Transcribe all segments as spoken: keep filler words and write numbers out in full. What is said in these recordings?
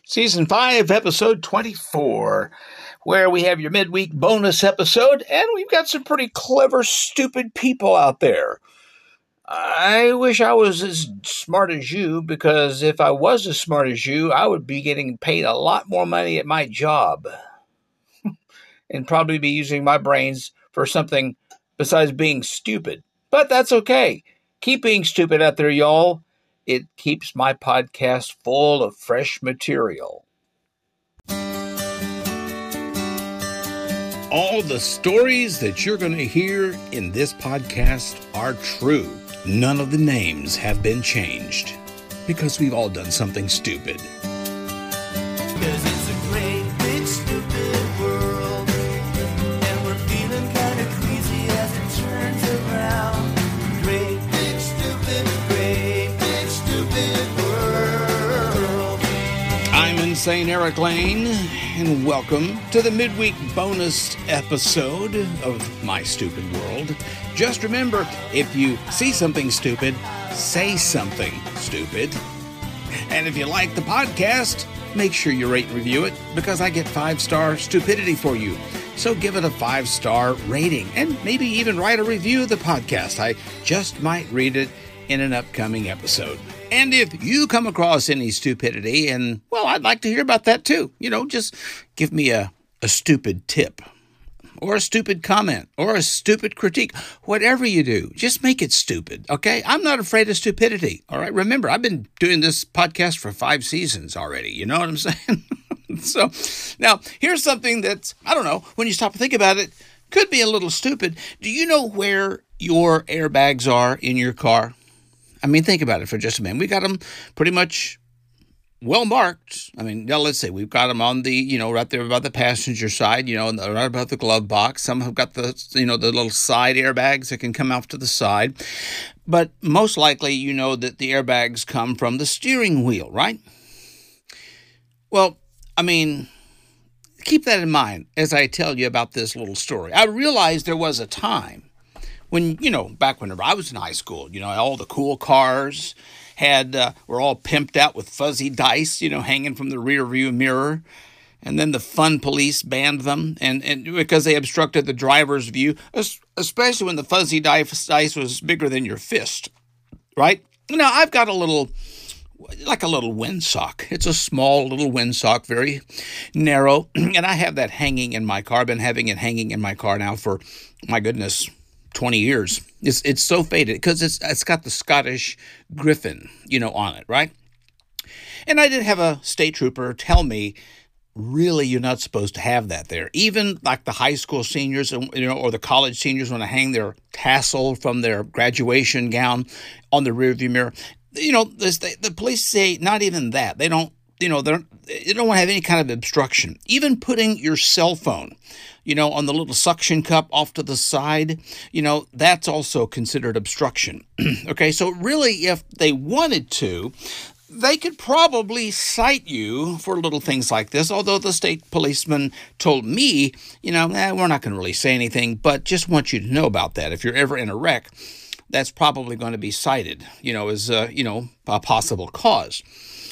Season five, Episode twenty-four, where we have your midweek bonus episode, and we've got some pretty clever, stupid people out there. I wish I was as smart as you, because if I was as smart as you, I would be getting paid a lot more money at my job and probably be using my brains for something besides being stupid. But that's okay. Keep being stupid out there, y'all. It keeps my podcast full of fresh material. All the stories that you're going to hear in this podcast are true. None of the names have been changed because we've all done something stupid. Because it's a great, big, stupid world, and we're feeling kind of queasy as it turns around. Great, big, stupid, great, big, stupid world. I'm Insane Eric Lane, and welcome to the midweek bonus episode of My Stupid World. Just remember, if you see something stupid, say something stupid. And if you like the podcast, make sure you rate and review it, because I get five-star stupidity for you. So give it a five-star rating, and maybe even write a review of the podcast. I just might read it in an upcoming episode. And if you come across any stupidity, and, well, I'd like to hear about that too. You know, just give me a, a stupid tip, or a stupid comment, or a stupid critique. Whatever you do, just make it stupid, okay? I'm not afraid of stupidity, all right? Remember, I've been doing this podcast for five seasons already. You know what I'm saying? So, now, here's something that's, I don't know, when you stop and think about it, could be a little stupid. Do you know where your airbags are in your car? I mean, think about it for just a minute. We got them pretty much well marked. I mean, now let's say we've got them on the, you know, right there about the passenger side, you know, right about the glove box. Some have got the, you know, the little side airbags that can come off to the side. But most likely, you know that the airbags come from the steering wheel, right? Well, I mean, keep that in mind as I tell you about this little story. I realized there was a time when, you know, back whenever I was in high school, you know, all the cool cars had uh, were all pimped out with fuzzy dice, you know, hanging from the rear view mirror. And then the fun police banned them, and, and because they obstructed the driver's view, especially when the fuzzy dice, dice was bigger than your fist, right? Now, I've got a little, like a little windsock. It's a small little windsock, very narrow, and I have that hanging in my car. I've been having it hanging in my car now for, my goodness, twenty years. It's it's so faded because it's it's got the Scottish Griffin, you know, on it, right? And I did have a state trooper tell me, really, you're not supposed to have that there. Even like the high school seniors, you know, or the college seniors, when they hang their tassel from their graduation gown on the rearview mirror, you know, this, the, the police say not even that. They don't, you know, they're, they don't want to have any kind of obstruction. Even putting your cell phone, you know, on the little suction cup off to the side, you know, that's also considered obstruction. Okay, so really, if they wanted to, they could probably cite you for little things like this, although the state policeman told me, you know, eh, we're not going to really say anything, but just want you to know about that. If you're ever in a wreck, that's probably going to be cited, you know, as, uh, you know, a possible cause.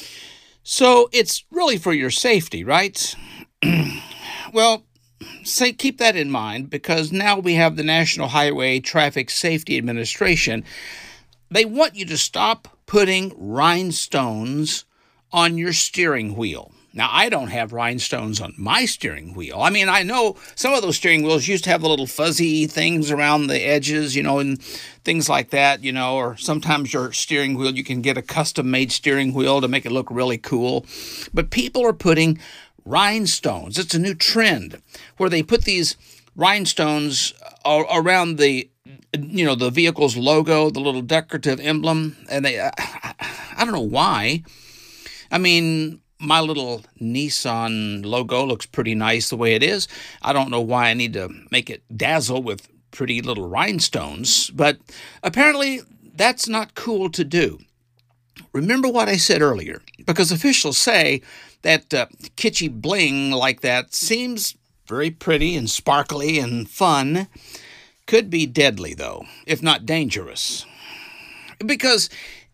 So it's really for your safety, right? Well, say keep that in mind, because now we have the National Highway Traffic Safety Administration. They want you to stop putting rhinestones on your steering wheel. Now, I don't have rhinestones on my steering wheel. I mean, I know some of those steering wheels used to have the little fuzzy things around the edges, you know, and things like that, you know, or sometimes your steering wheel, you can get a custom-made steering wheel to make it look really cool. But people are putting rhinestones. It's a new trend where they put these rhinestones around the, you know, the vehicle's logo, the little decorative emblem, and they, I, I don't know why. I mean, my little Nissan logo looks pretty nice the way it is. I don't know why I need to make it dazzle with pretty little rhinestones, but apparently that's not cool to do. Remember what I said earlier, because officials say that uh, kitschy bling like that seems very pretty and sparkly and fun. Could be deadly, though, if not dangerous. Because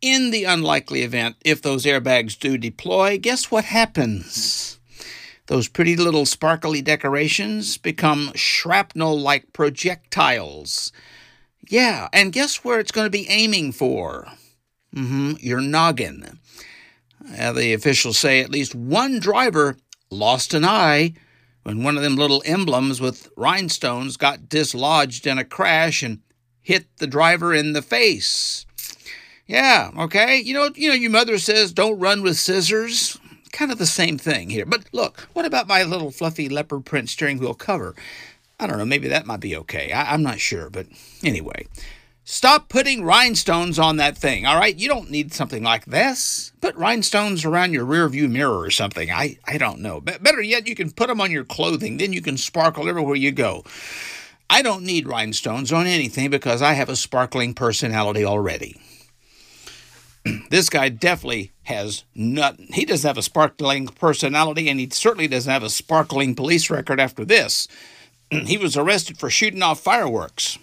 in the unlikely event, if those airbags do deploy, guess what happens? Those pretty little sparkly decorations become shrapnel-like projectiles. Yeah, and guess where it's going to be aiming for? Mm-hmm, your noggin. Uh, the officials say at least one driver lost an eye when one of them little emblems with rhinestones got dislodged in a crash and hit the driver in the face. Yeah, okay. You know, you know, your mother says don't run with scissors. Kind of the same thing here. But look, what about my little fluffy leopard print steering wheel cover? I don't know, maybe that might be okay. I, I'm not sure, but anyway. Stop putting rhinestones on that thing, all right? You don't need something like this. Put rhinestones around your rearview mirror or something. I, I don't know. But better yet, you can put them on your clothing. Then you can sparkle everywhere you go. I don't need rhinestones on anything because I have a sparkling personality already. This guy definitely has not, he doesn't have a sparkling personality, and he certainly doesn't have a sparkling police record after this. He was arrested for shooting off fireworks.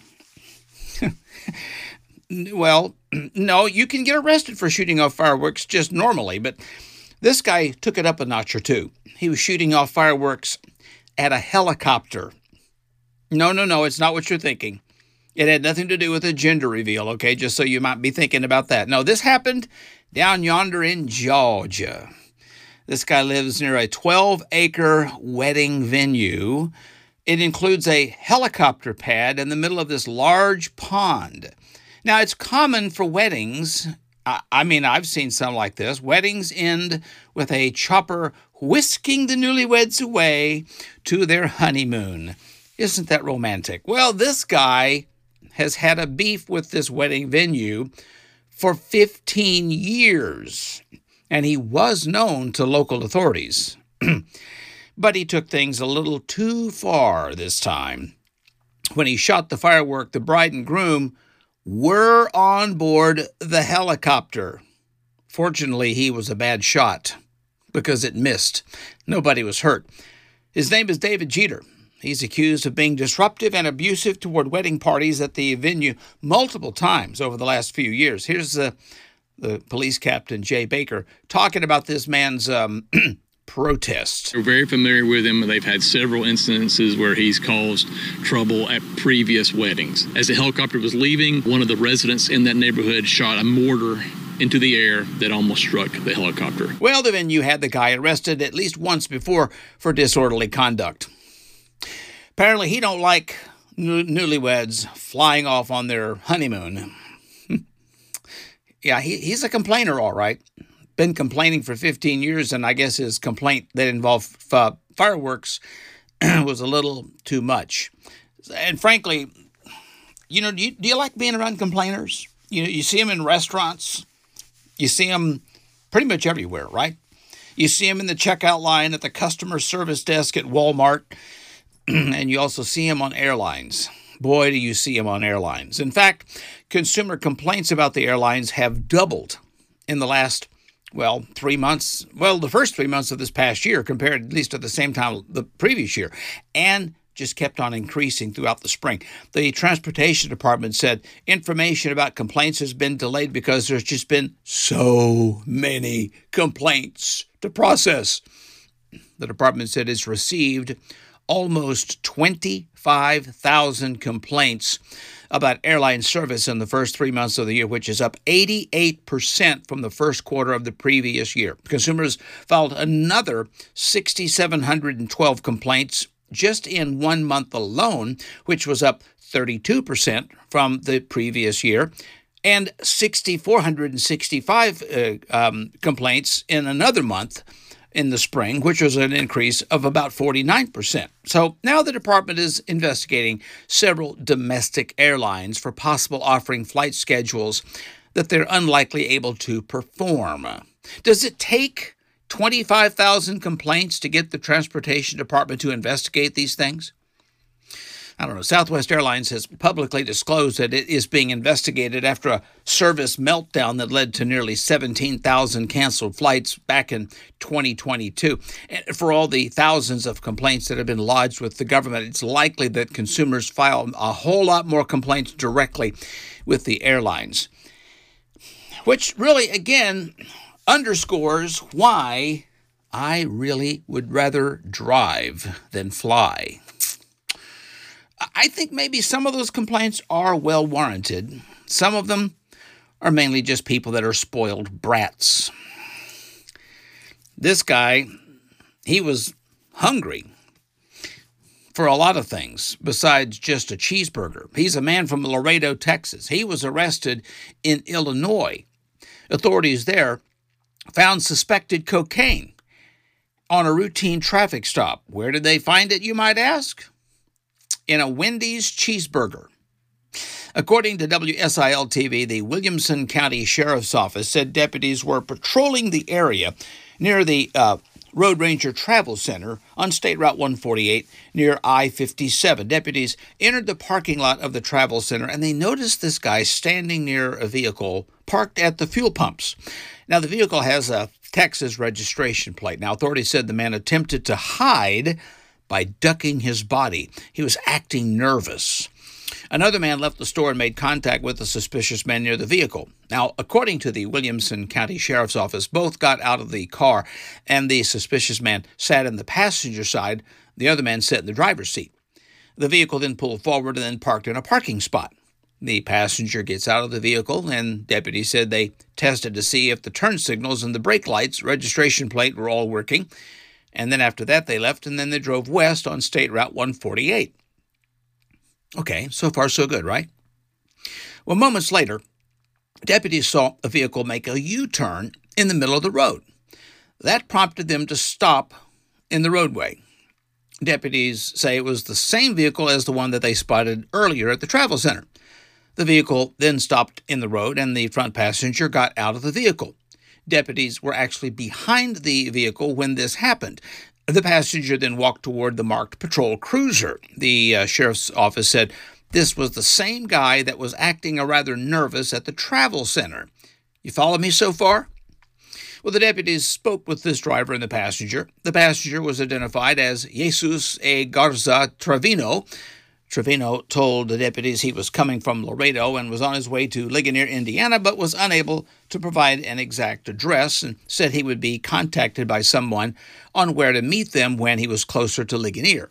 Well, no, you can get arrested for shooting off fireworks just normally, but this guy took it up a notch or two. He was shooting off fireworks at a helicopter. No, no, no, it's not what you're thinking. It had nothing to do with a gender reveal, okay, just so you might be thinking about that. No, this happened down yonder in Georgia. This guy lives near a twelve-acre wedding venue. It includes a helicopter pad in the middle of this large pond. Now, it's common for weddings, I, I mean, I've seen some like this. Weddings end with a chopper whisking the newlyweds away to their honeymoon. Isn't that romantic? Well, this guy has had a beef with this wedding venue for fifteen years, and he was known to local authorities. But he took things a little too far this time. When he shot the firework, the bride and groom were on board the helicopter. Fortunately, he was a bad shot because it missed. Nobody was hurt. His name is David Jeter. He's accused of being disruptive and abusive toward wedding parties at the venue multiple times over the last few years. Here's the, the police captain, Jay Baker, talking about this man's um, protest. We're very familiar with him. They've had several instances where he's caused trouble at previous weddings. As the helicopter was leaving, one of the residents in that neighborhood shot a mortar into the air that almost struck the helicopter. Well, the venue had the guy arrested at least once before for disorderly conduct. Apparently, he don't like new- newlyweds flying off on their honeymoon. Yeah, he, he's a complainer, all right. Been complaining for fifteen years, and I guess his complaint that involved uh, fireworks was a little too much. And frankly, you know, do you, do you like being around complainers? You know, you see them in restaurants. You see them pretty much everywhere, right? You see them in the checkout line at the customer service desk at Walmart. And you also see him on airlines. Boy, do you see him on airlines. In fact, consumer complaints about the airlines have doubled in the last, well, three months. Well, the first three months of this past year compared at least to the same time the previous year. And just kept on increasing throughout the spring. The Transportation Department said information about complaints has been delayed because there's just been so many complaints to process. The department said it's received almost twenty-five thousand complaints about airline service in the first three months of the year, which is up eighty-eight percent from the first quarter of the previous year. Consumers filed another six thousand seven hundred twelve complaints just in one month alone, which was up thirty-two percent from the previous year, and six thousand four hundred sixty-five uh, um, complaints in another month in the spring, which was an increase of about forty-nine percent. So now the department is investigating several domestic airlines for possible offering flight schedules that they're unlikely able to perform. Does it take twenty-five thousand complaints to get the Transportation Department to investigate these things? I don't know. Southwest Airlines has publicly disclosed that it is being investigated after a service meltdown that led to nearly seventeen thousand canceled flights back in twenty twenty-two. And for all the thousands of complaints that have been lodged with the government, it's likely that consumers file a whole lot more complaints directly with the airlines. Which really, again, underscores why I really would rather drive than fly. I think maybe some of those complaints are well warranted. Some of them are mainly just people that are spoiled brats. This guy, he was hungry for a lot of things besides just a cheeseburger. He's a man from Laredo, Texas. He was arrested in Illinois. Authorities there found suspected cocaine on a routine traffic stop. Where did they find it, you might ask? In a Wendy's cheeseburger. According to W S I L T V, the Williamson County Sheriff's Office said deputies were patrolling the area near the uh, Road Ranger Travel Center on State Route one forty-eight near I fifty-seven. Deputies entered the parking lot of the Travel Center and they noticed this guy standing near a vehicle parked at the fuel pumps. Now, the vehicle has a Texas registration plate. Now, authorities said the man attempted to hide by ducking his body. He was acting nervous. Another man left the store and made contact with the suspicious man near the vehicle. Now, according to the Williamson County Sheriff's Office, both got out of the car, and the suspicious man sat in the passenger side. The other man sat in the driver's seat. The vehicle then pulled forward and then parked in a parking spot. The passenger gets out of the vehicle, and deputies said they tested to see if the turn signals and the brake lights, registration plate were all working. And then after that, they left, and then they drove west on State Route one forty-eight. Okay, so far so good, right? Well, moments later, deputies saw a vehicle make a U-turn in the middle of the road. That prompted them to stop in the roadway. Deputies say it was the same vehicle as the one that they spotted earlier at the travel center. The vehicle then stopped in the road, and the front passenger got out of the vehicle. Deputies were actually behind the vehicle when this happened. The passenger then walked toward the marked patrol cruiser. The uh, sheriff's office said this was the same guy that was acting a rather nervous at the travel center. You follow me so far? Well, the deputies spoke with this driver and the passenger. The passenger was identified as Jesus A. Garza Trevino. Trevino told the deputies he was coming from Laredo and was on his way to Ligonier, Indiana, but was unable to provide an exact address and said he would be contacted by someone on where to meet them when he was closer to Ligonier.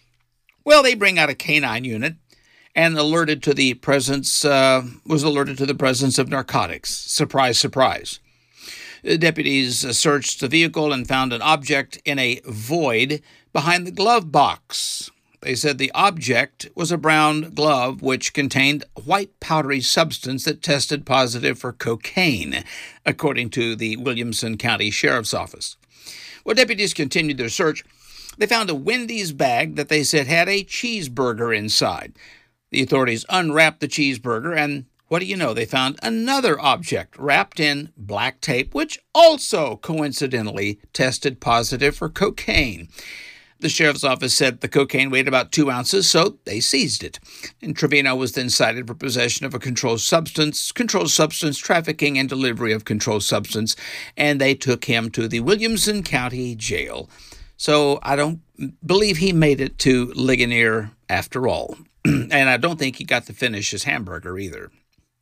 Well, they bring out a canine unit and alerted to the presence, uh, was alerted to the presence of narcotics. Surprise, surprise. The deputies searched the vehicle and found an object in a void behind the glove box. They said the object was a brown glove which contained white powdery substance that tested positive for cocaine, according to the Williamson County Sheriff's Office. Well, deputies continued their search. They found a Wendy's bag that they said had a cheeseburger inside. The authorities unwrapped the cheeseburger, and what do you know? They found another object wrapped in black tape, which also coincidentally tested positive for cocaine. The sheriff's office said the cocaine weighed about two ounces, so they seized it. And Trevino was then cited for possession of a controlled substance, controlled substance trafficking, and delivery of controlled substance, and they took him to the Williamson County Jail. So I don't believe he made it to Ligonier after all. And I don't think he got to finish his hamburger either.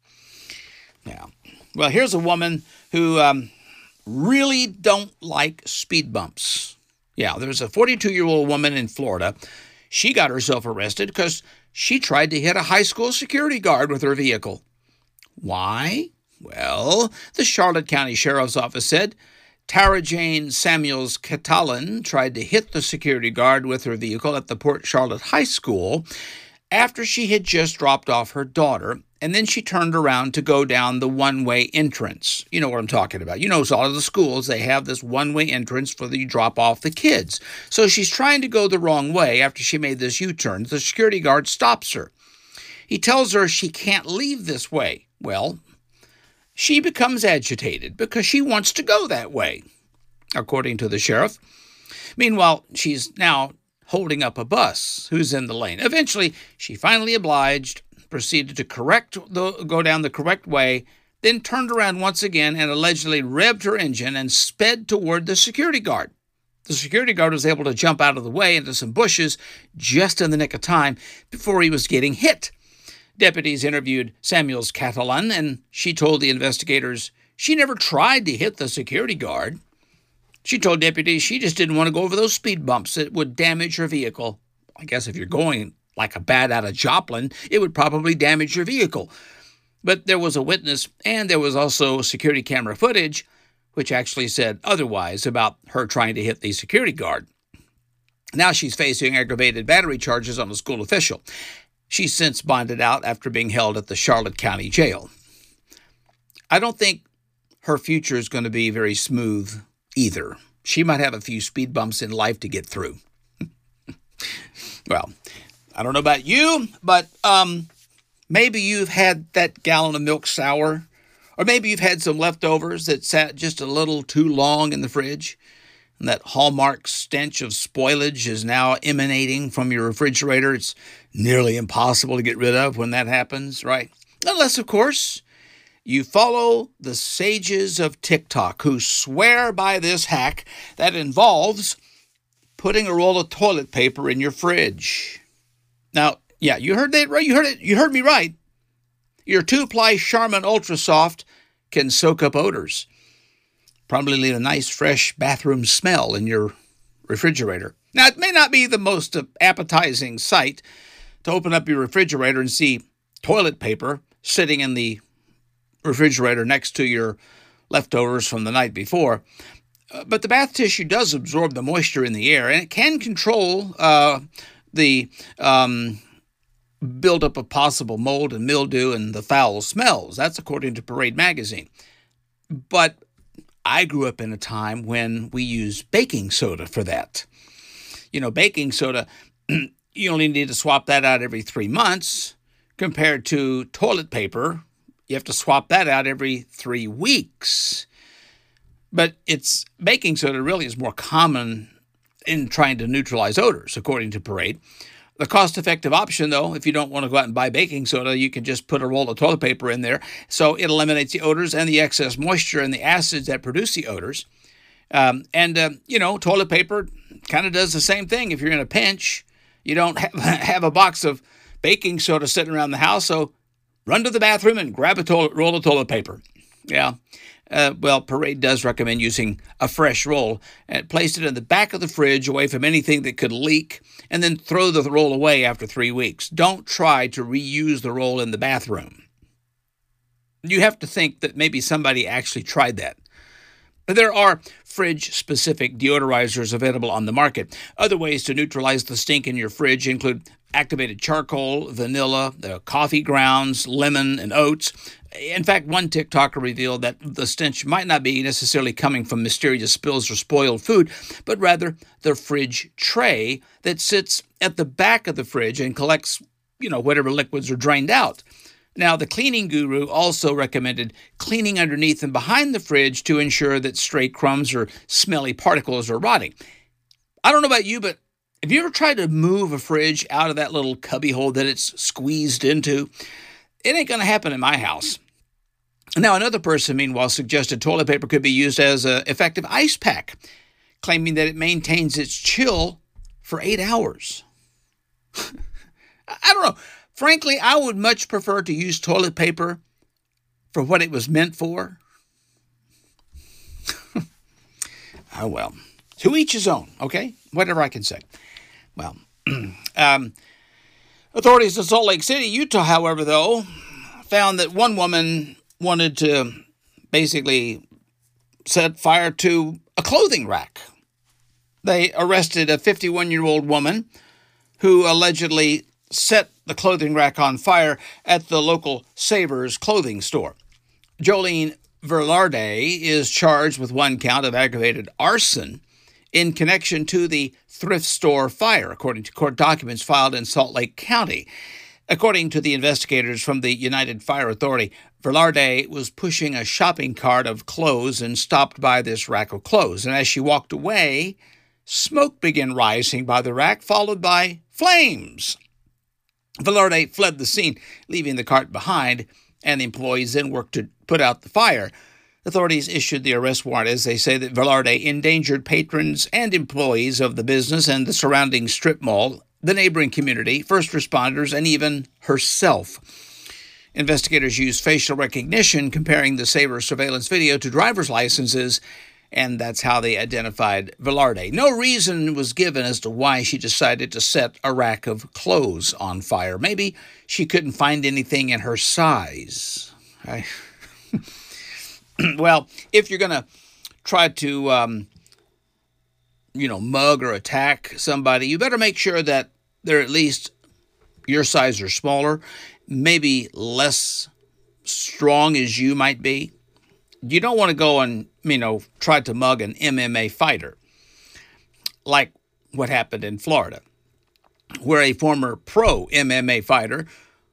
Yeah. Well, here's a woman who um, really don't like speed bumps. Yeah, there's a forty-two-year-old woman in Florida. She got herself arrested because she tried to hit a high school security guard with her vehicle. Why? Well, the Charlotte County Sheriff's Office said Tara Jane Samuels Catalan tried to hit the security guard with her vehicle at the Port Charlotte High School after she had just dropped off her daughter, and then she turned around to go down the one-way entrance. You know what I'm talking about. You know, so all of the schools, they have this one-way entrance for the drop off the kids. So she's trying to go the wrong way after she made this U-turn. The security guard stops her. He tells her she can't leave this way. Well, she becomes agitated because she wants to go that way, according to the sheriff. Meanwhile, she's now holding up a bus who's in the lane. Eventually, she finally obliged, proceeded to correct the, go down the correct way, then turned around once again and allegedly revved her engine and sped toward the security guard. The security guard was able to jump out of the way into some bushes just in the nick of time before he was getting hit. Deputies interviewed Samuels Catalan, and she told the investigators She never tried to hit the security guard. She told deputies she just didn't want to go over those speed bumps that would damage her vehicle. I guess if you're going like a bat out of Joplin, it would probably damage your vehicle. But there was a witness, and there was also security camera footage, which actually said otherwise about her trying to hit the security guard. Now she's facing aggravated battery charges on a school official. She's since bonded out after being held at the Charlotte County Jail. I don't think her future is going to be very smooth either. She might have a few speed bumps in life to get through. Well, I don't know about you, but um, maybe you've had that gallon of milk sour, or maybe you've had some leftovers that sat just a little too long in the fridge, and that hallmark stench of spoilage is now emanating from your refrigerator. It's nearly impossible to get rid of when that happens, right? Unless, of course, you follow the sages of TikTok who swear by this hack that involves putting a roll of toilet paper in your fridge. Now, yeah, you heard that right. You heard it. You heard me right. Your two-ply Charmin Ultra Soft can soak up odors. Probably leave a nice, fresh bathroom smell in your refrigerator. Now, it may not be the most appetizing sight to open up your refrigerator and see toilet paper sitting in the refrigerator next to your leftovers from the night before. Uh, but the bath tissue does absorb the moisture in the air, and it can control uh, the um, buildup of possible mold and mildew and the foul smells. That's according to Parade magazine. But I grew up in a time when we used baking soda for that. You know, baking soda, you only need to swap that out every three months compared to toilet paper. You have to swap that out every three weeks. But it's baking soda really is more common in trying to neutralize odors, according to Parade. The cost-effective option, though, if you don't want to go out and buy baking soda, you can just put a roll of toilet paper in there. So it eliminates the odors and the excess moisture and the acids that produce the odors. Um, and, uh, you know, toilet paper kind of does the same thing. If you're in a pinch, you don't have, have a box of baking soda sitting around the house, so run to the bathroom and grab a toilet, roll of toilet paper. Yeah. Uh, well, Parade does recommend using a fresh roll and place it in the back of the fridge away from anything that could leak, and then throw the roll away after three weeks. Don't try to reuse the roll in the bathroom. You have to think that maybe somebody actually tried that. But there are fridge-specific deodorizers available on the market. Other ways to neutralize the stink in your fridge include activated charcoal, vanilla, uh, coffee grounds, lemon, and oats. In fact, one TikToker revealed that the stench might not be necessarily coming from mysterious spills or spoiled food, but rather the fridge tray that sits at the back of the fridge and collects, you know, whatever liquids are drained out. Now, the cleaning guru also recommended cleaning underneath and behind the fridge to ensure that stray crumbs or smelly particles are rotting. I don't know about you, but have you ever tried to move a fridge out of that little cubby hole that it's squeezed into? It ain't going to happen in my house. Now, another person, meanwhile, suggested toilet paper could be used as an effective ice pack, claiming that it maintains its chill for eight hours. I don't know. Frankly, I would much prefer to use toilet paper for what it was meant for. Oh, well. To each his own, okay? Whatever I can say. Well, um, authorities in Salt Lake City, Utah, however, though, found that one woman wanted to basically set fire to a clothing rack. They arrested a fifty-one-year-old woman who allegedly set the clothing rack on fire at the local Savers clothing store. Jolene Velarde is charged with one count of aggravated arson in connection to the thrift store fire, according to court documents filed in Salt Lake County. According to the investigators from the United Fire Authority, Velarde was pushing a shopping cart of clothes and stopped by this rack of clothes. And as she walked away, smoke began rising by the rack, followed by flames. Velarde fled the scene, leaving the cart behind, and the employees then worked to put out the fire. Authorities issued the arrest warrant as they say that Velarde endangered patrons and employees of the business and the surrounding strip mall, the neighboring community, first responders, and even herself. Investigators used facial recognition comparing the Sabre surveillance video to driver's licenses, and that's how they identified Velarde. No reason was given as to why she decided to set a rack of clothes on fire. Maybe she couldn't find anything in her size. I... Well, if you're going to try to, um, you know, mug or attack somebody, you better make sure that they're at least your size or smaller, maybe less strong as you might be. You don't want to go and, you know, try to mug an M M A fighter, like what happened in Florida, where a former pro M M A fighter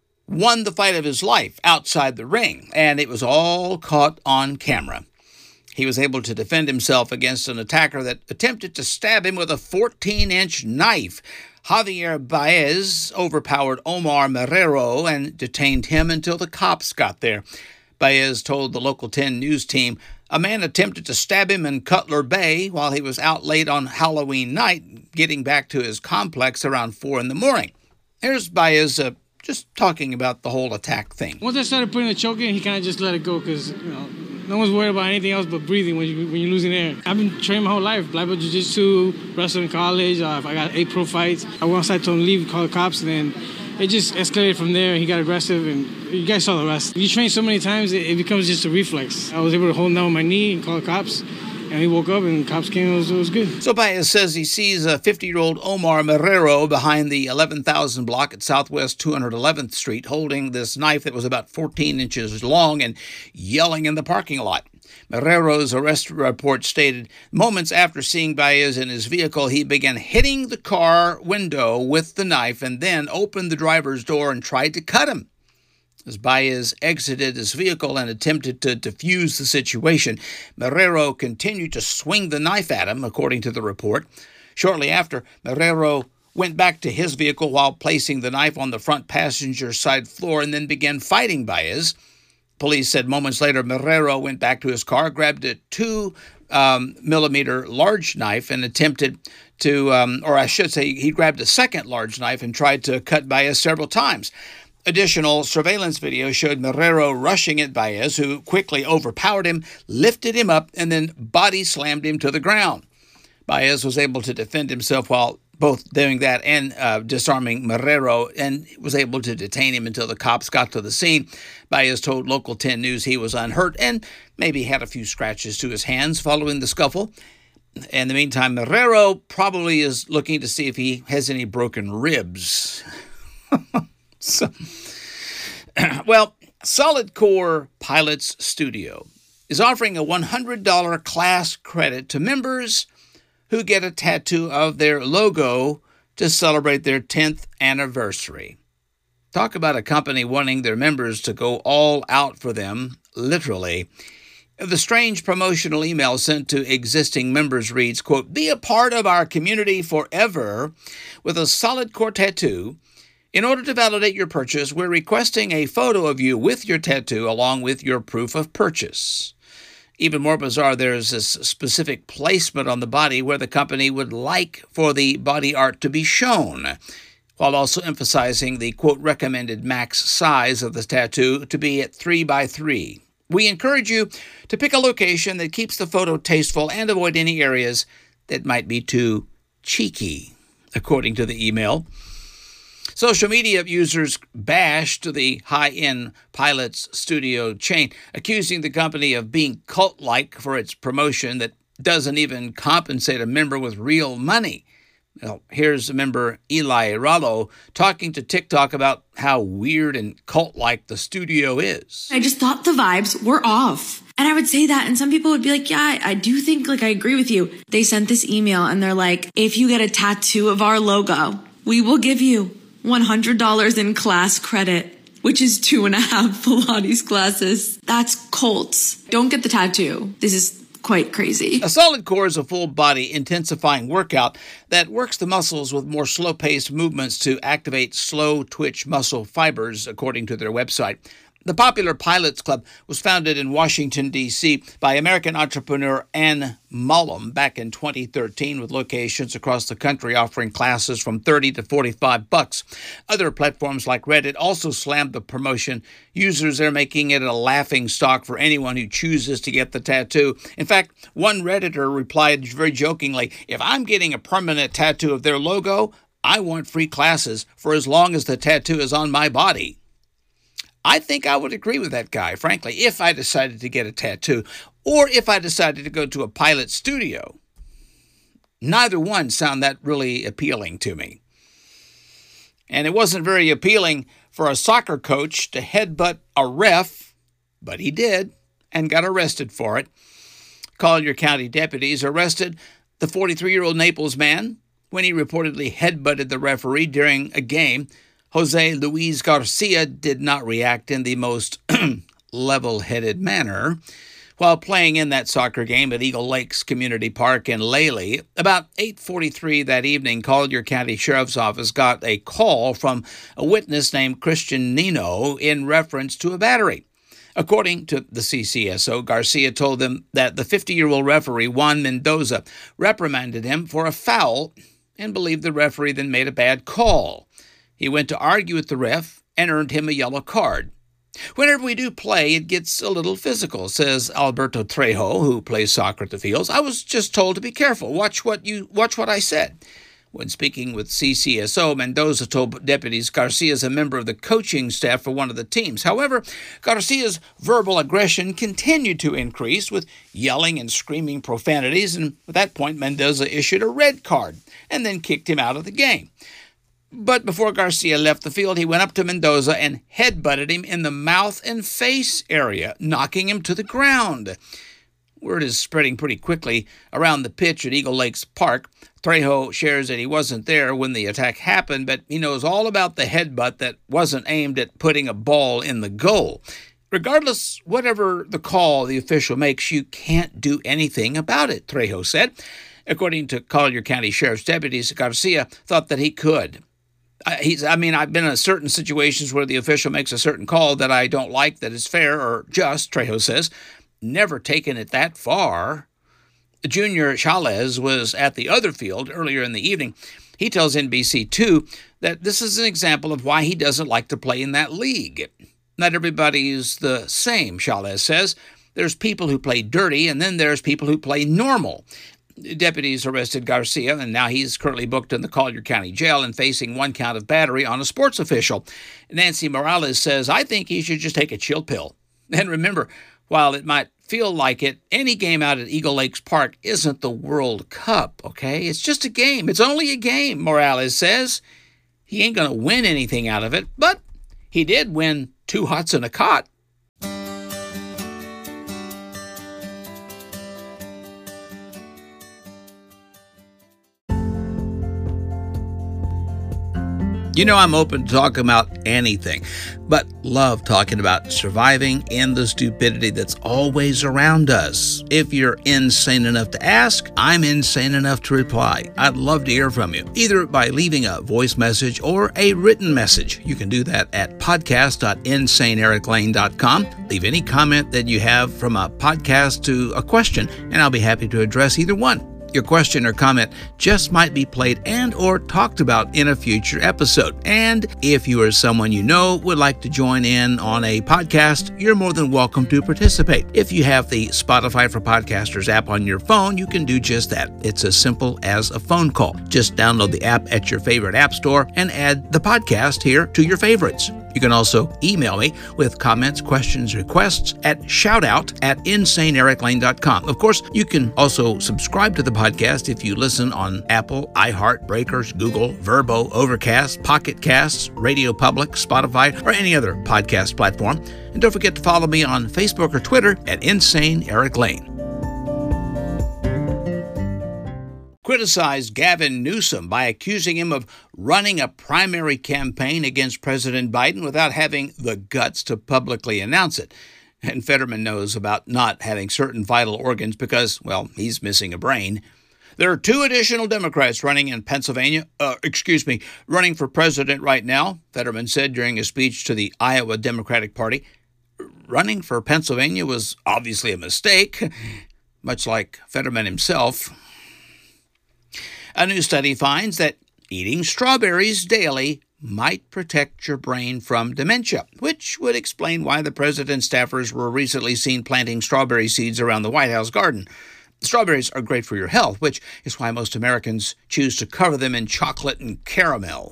won the fight of his life outside the ring, and it was all caught on camera. He was able to defend himself against an attacker that attempted to stab him with a fourteen-inch knife. Javier Baez overpowered Omar Marrero and detained him until the cops got there. Baez told the Local ten news team a man attempted to stab him in Cutler Bay while he was out late on Halloween night, getting back to his complex around four in the morning. Here's Baez uh, just talking about the whole attack thing. Once I started putting the choke in, he kind of just let it go because, you know, no one's worried about anything else but breathing when, you, when you're losing air. I've been training my whole life. Black belt jiu-jitsu, wrestled in college. Uh, I got eight pro fights. I went outside, told him to leave, called the cops, and then it just escalated from there. He got aggressive, and you guys saw the rest. You train so many times, it, it becomes just a reflex. I was able to hold him down with my knee and call the cops, and he woke up, and the cops came, and it was, it was good. So Baez says he sees a fifty-year-old Omar Marrero behind the eleven thousand block at Southwest two hundred eleventh Street holding this knife that was about fourteen inches long and yelling in the parking lot. Marrero's arrest report stated, moments after seeing Baez in his vehicle, he began hitting the car window with the knife and then opened the driver's door and tried to cut him. As Baez exited his vehicle and attempted to defuse the situation, Marrero continued to swing the knife at him, according to the report. Shortly after, Marrero went back to his vehicle while placing the knife on the front passenger side floor and then began fighting Baez. Police said moments later, Marrero went back to his car, grabbed a two um, millimeter large knife and attempted to, um, or I should say, he grabbed a second large knife and tried to cut Baez several times. Additional surveillance video showed Marrero rushing at Baez, who quickly overpowered him, lifted him up, and then body slammed him to the ground. Baez was able to defend himself while both doing that and uh, disarming Marrero, and was able to detain him until the cops got to the scene. Baez told Local ten News he was unhurt and maybe had a few scratches to his hands following the scuffle. In the meantime, Marrero probably is looking to see if he has any broken ribs. so, well, Solid Core Pilots Studio is offering a one hundred dollars class credit to members who get a tattoo of their logo to celebrate their tenth anniversary. Talk about a company wanting their members to go all out for them, literally. The strange promotional email sent to existing members reads, quote, "Be a part of our community forever with a Solid Core tattoo. In order to validate your purchase, we're requesting a photo of you with your tattoo along with your proof of purchase." Even more bizarre, there's this specific placement on the body where the company would like for the body art to be shown, while also emphasizing the, quote, recommended max size of the tattoo to be at three by three. We encourage you to pick a location that keeps the photo tasteful and avoid any areas that might be too cheeky, according to the email. Social media users bashed the high-end Pilots Studio chain, accusing the company of being cult-like for its promotion that doesn't even compensate a member with real money. Well, here's member Eli Rallo talking to TikTok about how weird and cult-like the studio is. I just thought the vibes were off. And I would say that, and some people would be like, yeah, I, I do think, like, I agree with you. They sent this email, and they're like, if you get a tattoo of our logo, we will give you one hundred dollars in class credit, which is two and a half Pilates classes. That's cults. Don't get the tattoo. This is quite crazy. A Solid Core is a full-body intensifying workout that works the muscles with more slow-paced movements to activate slow-twitch muscle fibers, according to their website. The Popular Pilots Club was founded in Washington, D C by American entrepreneur Anne Mullum back in twenty thirteen, with locations across the country offering classes from thirty to forty-five bucks. Other platforms like Reddit also slammed the promotion. Users are making it a laughing stock for anyone who chooses to get the tattoo. In fact, one Redditor replied very jokingly, "If I'm getting a permanent tattoo of their logo, I want free classes for as long as the tattoo is on my body." I think I would agree with that guy, frankly, if I decided to get a tattoo or if I decided to go to a pilot studio. Neither one sound that really appealing to me. And it wasn't very appealing for a soccer coach to headbutt a ref, but he did and got arrested for it. Collier County deputies arrested the forty-three-year-old Naples man when he reportedly headbutted the referee during a game. Jose Luis Garcia did not react in the most level-headed manner. While playing in that soccer game at Eagle Lakes Community Park in Lely, about eight forty-three that evening, Collier County Sheriff's Office got a call from a witness named Christian Nino in reference to a battery. According to the C C S O, Garcia told them that the fifty-year-old referee, Juan Mendoza, reprimanded him for a foul and believed the referee then made a bad call. He went to argue with the ref and earned him a yellow card. "Whenever we do play, it gets a little physical," says Alberto Trejo, who plays soccer at the fields. "I was just told to be careful. Watch what you watch what I said." When speaking with C C S O, Mendoza told deputies Garcia is a member of the coaching staff for one of the teams. However, Garcia's verbal aggression continued to increase with yelling and screaming profanities, and at that point, Mendoza issued a red card and then kicked him out of the game. But before Garcia left the field, he went up to Mendoza and headbutted him in the mouth and face area, knocking him to the ground. Word is spreading pretty quickly around the pitch at Eagle Lakes Park. Trejo shares that he wasn't there when the attack happened, but he knows all about the headbutt that wasn't aimed at putting a ball in the goal. Regardless, whatever the call the official makes, you can't do anything about it, Trejo said. According to Collier County Sheriff's deputies, Garcia thought that he could. I, he's, I mean, I've been in certain situations where the official makes a certain call that I don't like, that is fair or just, Trejo says. Never taken it that far. Junior Chalez was at the other field earlier in the evening. He tells N B C two that this is an example of why he doesn't like to play in that league. Not everybody's the same, Chalez says. There's people who play dirty, and then there's people who play normal. Deputies arrested Garcia, and now he's currently booked in the Collier County Jail and facing one count of battery on a sports official. Nancy Morales says, "I think he should just take a chill pill." And remember, while it might feel like it, any game out at Eagle Lakes Park isn't the World Cup, okay? It's just a game. It's only a game, Morales says. He ain't going to win anything out of it, but he did win two hots and a cot. You know, I'm open to talking about anything, but love talking about surviving in the stupidity that's always around us. If you're insane enough to ask, I'm insane enough to reply. I'd love to hear from you, either by leaving a voice message or a written message. You can do that at podcast dot insane eric lane dot com. Leave any comment that you have from a podcast to a question, and I'll be happy to address either one. Your question or comment just might be played and or talked about in a future episode. And if you or someone you know would like to join in on a podcast, you're more than welcome to participate. If you have the Spotify for Podcasters app on your phone, you can do just that. It's as simple as a phone call. Just download the app at your favorite app store and add the podcast here to your favorites. You can also email me with comments, questions, requests at shoutout at insane eric lane dot com. Of course, you can also subscribe to the podcast if you listen on Apple, iHeart, Breakers, Google, Verbo, Overcast, Pocket Casts, Radio Public, Spotify, or any other podcast platform. And don't forget to follow me on Facebook or Twitter at Insane Eric Lane. Criticized Gavin Newsom by accusing him of running a primary campaign against President Biden without having the guts to publicly announce it. And Fetterman knows about not having certain vital organs because, well, he's missing a brain. There are two additional Democrats running in Pennsylvania, uh, excuse me, running for president right now, Fetterman said during a speech to the Iowa Democratic Party. running for Pennsylvania was obviously a mistake, much like Fetterman himself. A new study finds that eating strawberries daily might protect your brain from dementia, which would explain why the president's staffers were recently seen planting strawberry seeds around the White House garden. Strawberries are great for your health, which is why most Americans choose to cover them in chocolate and caramel.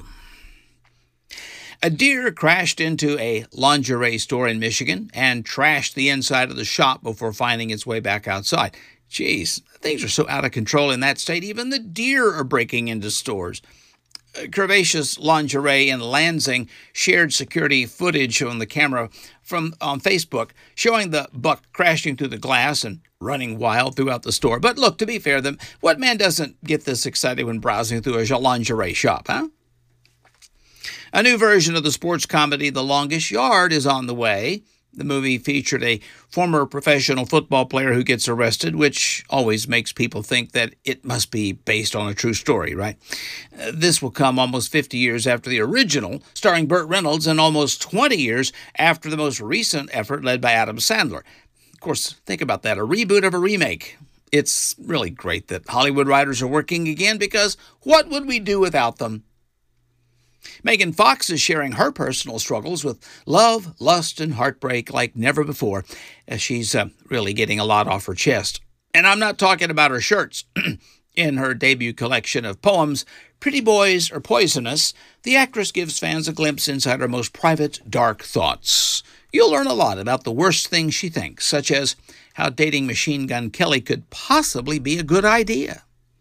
A deer crashed into a lingerie store in Michigan and trashed the inside of the shop before finding its way back outside. Jeez, things are so out of control in that state, even the deer are breaking into stores. Curvaceous Lingerie in Lansing shared security footage on the camera from on Facebook showing the buck crashing through the glass and running wild throughout the store. But look, to be fair, then, what man doesn't get this excited when browsing through a lingerie shop, huh? A new version of the sports comedy The Longest Yard is on the way. The movie featured a former professional football player who gets arrested, which always makes people think that it must be based on a true story, right? Uh, this will come almost fifty years after the original, starring Burt Reynolds, and almost twenty years after the most recent effort led by Adam Sandler. Of course, think about that, a reboot of a remake. It's really great that Hollywood writers are working again, because what would we do without them? Megan Fox is sharing her personal struggles with love, lust, and heartbreak like never before, as she's uh, really getting a lot off her chest. And I'm not talking about her shirts. In her debut collection of poems, Pretty Boys Are Poisonous, the actress gives fans a glimpse inside her most private, dark thoughts. You'll learn a lot about the worst things she thinks, such as how dating Machine Gun Kelly could possibly be a good idea.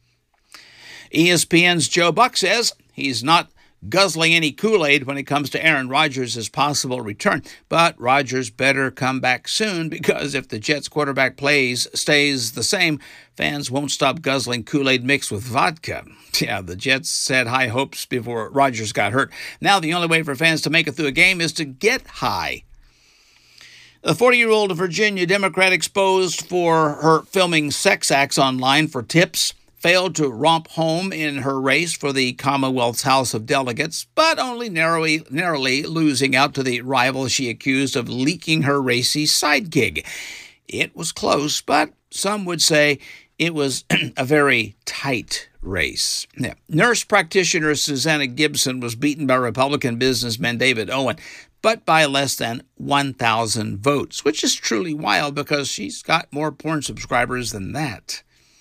E S P N's Joe Buck says he's not guzzling any Kool-Aid when it comes to Aaron Rodgers' possible return. But Rodgers better come back soon, because if the Jets quarterback plays stays the same, fans won't stop guzzling Kool-Aid mixed with vodka. Yeah, the Jets had high hopes before Rodgers got hurt. Now the only way for fans to make it through a game is to get high. The forty-year-old Virginia Democrat exposed for her filming sex acts online for tips failed to romp home in her race for the Commonwealth's House of Delegates, but only narrowly, narrowly losing out to the rival she accused of leaking her racy side gig. It was close, but some would say it was a very tight race. Now, nurse practitioner Susanna Gibson was beaten by Republican businessman David Owen, but by less than one thousand votes, which is truly wild because she's got more porn subscribers than that.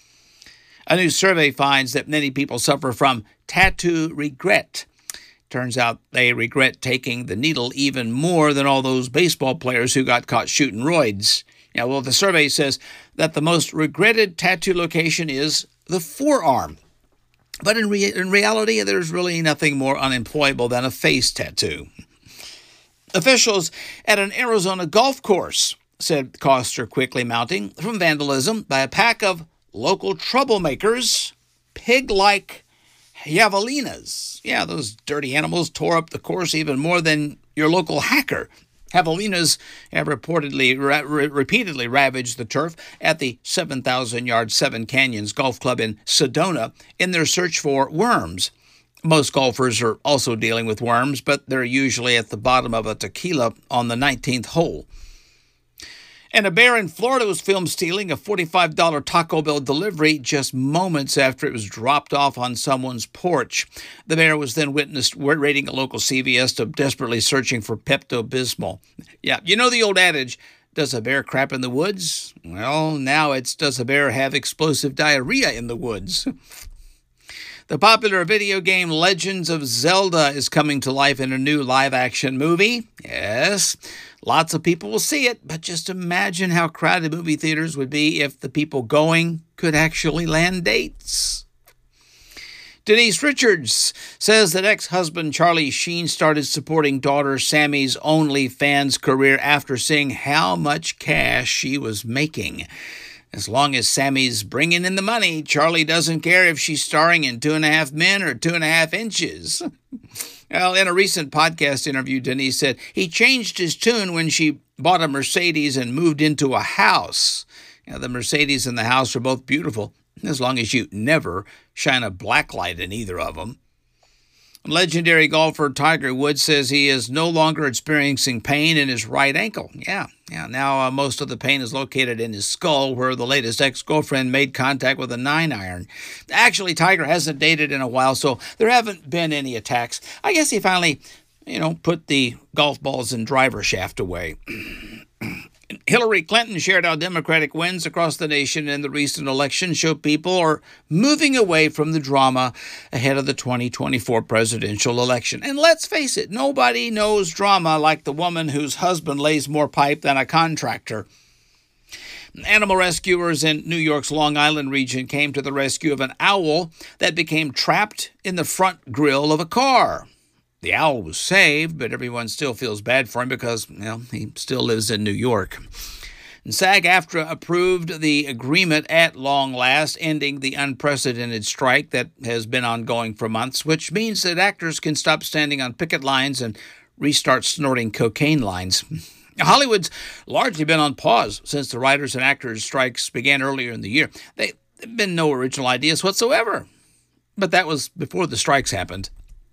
A new survey finds that many people suffer from tattoo regret. Turns out they regret taking the needle even more than all those baseball players who got caught shooting roids. Yeah, well, the survey says that the most regretted tattoo location is the forearm. But in, re- in reality, there's really nothing more unemployable than a face tattoo. Officials at an Arizona golf course said costs are quickly mounting from vandalism by a pack of local troublemakers, pig-like javelinas. Yeah, those dirty animals tore up the course even more than your local hacker. Javelinas have reportedly ra- re- repeatedly ravaged the turf at the seven thousand yard Seven Canyons Golf Club in Sedona in their search for worms. Most golfers are also dealing with worms, but they're usually at the bottom of a tequila on the nineteenth hole. And a bear in Florida was filmed stealing a forty-five dollars Taco Bell delivery just moments after it was dropped off on someone's porch. The bear was then witnessed raiding a local C V S to desperately searching for Pepto-Bismol. Yeah, you know the old adage, does a bear crap in the woods? Well, now it's, does a bear have explosive diarrhea in the woods? The popular video game Legends of Zelda is coming to life in a new live-action movie. Yes, lots of people will see it, but just imagine how crowded movie theaters would be if the people going could actually land dates. Denise Richards says that ex-husband Charlie Sheen started supporting daughter Sammy's OnlyFans career after seeing how much cash she was making. As long as Sammy's bringing in the money, Charlie doesn't care if she's starring in Two and a Half Men or Two and a Half Inches. Well, in a recent podcast interview, Denise said he changed his tune when she bought a Mercedes and moved into a house. Now, the Mercedes and the house are both beautiful, as long as you never shine a black light in either of them. Legendary golfer Tiger Woods says he is no longer experiencing pain in his right ankle. Yeah, yeah. Now uh, most of the pain is located in his skull, where the latest ex-girlfriend made contact with a nine iron. Actually, Tiger hasn't dated in a while, so there haven't been any attacks. I guess he finally, you know, put the golf balls in driver shaft away. Hillary Clinton shared how Democratic wins across the nation in the recent election show people are moving away from the drama ahead of the twenty twenty-four presidential election. And let's face it, nobody knows drama like the woman whose husband lays more pipe than a contractor. Animal rescuers in New York's Long Island region came to the rescue of an owl that became trapped in the front grille of a car. The owl was saved, but everyone still feels bad for him because, well, he still lives in New York. And SAG-AFTRA approved the agreement at long last, ending the unprecedented strike that has been ongoing for months, which means that actors can stop standing on picket lines and restart snorting cocaine lines. Hollywood's largely been on pause since the writers and actors strikes began earlier in the year. They, there have been no original ideas whatsoever. But that was before the strikes happened.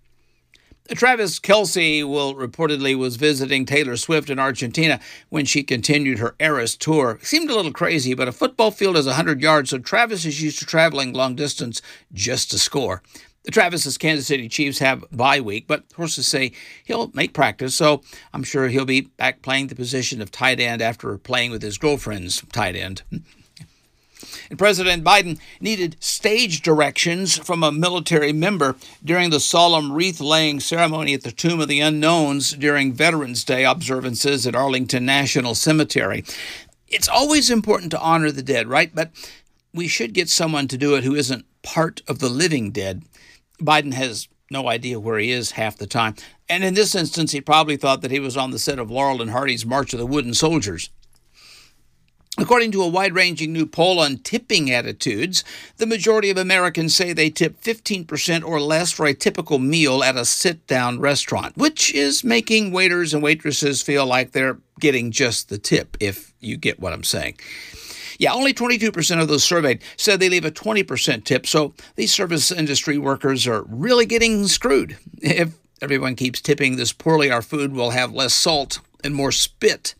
Travis Kelce will reportedly was visiting Taylor Swift in Argentina when she continued her Eras tour. Seemed a little crazy, but a football field is one hundred yards, so Travis is used to traveling long distance just to score. The Travis's Kansas City Chiefs have bye week, but sources say he'll make practice, so I'm sure he'll be back playing the position of tight end after playing with his girlfriend's tight end. And President Biden needed stage directions from a military member during the solemn wreath-laying ceremony at the Tomb of the Unknowns during Veterans Day observances at Arlington National Cemetery. It's always important to honor the dead, right? But we should get someone to do it who isn't part of the living dead. Biden has no idea where he is half the time. And in this instance, he probably thought that he was on the set of Laurel and Hardy's March of the Wooden Soldiers. According to a wide-ranging new poll on tipping attitudes, the majority of Americans say they tip fifteen percent or less for a typical meal at a sit-down restaurant, which is making waiters and waitresses feel like they're getting just the tip, if you get what I'm saying. Yeah, only twenty-two percent of those surveyed said they leave a twenty percent tip, so these service industry workers are really getting screwed. If everyone keeps tipping this poorly, our food will have less salt and more spit.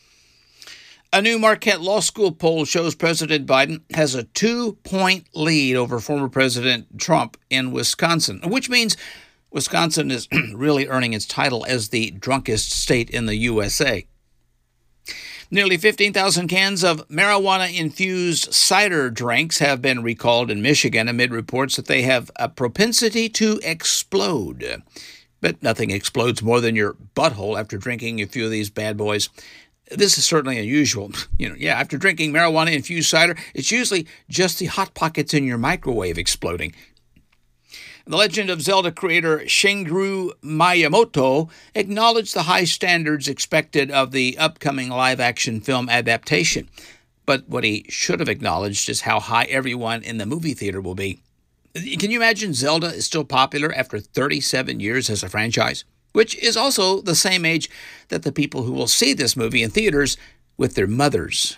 A new Marquette Law School poll shows President Biden has a two-point lead over former President Trump in Wisconsin, which means Wisconsin is really earning its title as the drunkest state in the U S A. Nearly fifteen thousand cans of marijuana-infused cider drinks have been recalled in Michigan amid reports that they have a propensity to explode. But nothing explodes more than your butthole after drinking a few of these bad boys. This is certainly unusual. You know, yeah, after drinking marijuana-infused cider, it's usually just the Hot Pockets in your microwave exploding. The Legend of Zelda creator Shigeru Miyamoto acknowledged the high standards expected of the upcoming live-action film adaptation. But what he should have acknowledged is how high everyone in the movie theater will be. Can you imagine Zelda is still popular after thirty-seven years as a franchise? Which is also the same age that the people who will see this movie in theaters with their mothers.